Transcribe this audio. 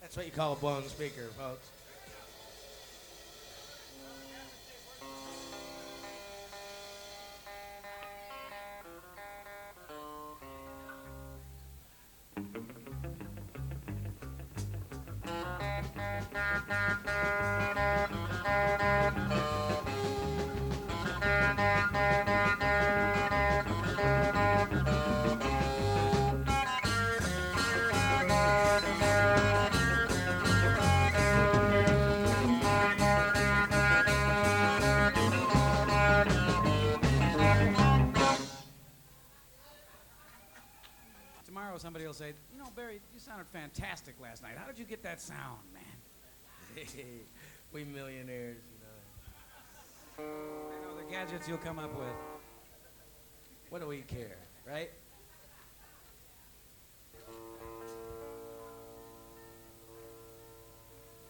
That's what you call a blown speaker, folks. Tomorrow somebody will say, you know, Barry, you sounded fantastic last night. How did you get that sound, man? We millionaires, you know. I know the gadgets you'll come up with. What do we care, right?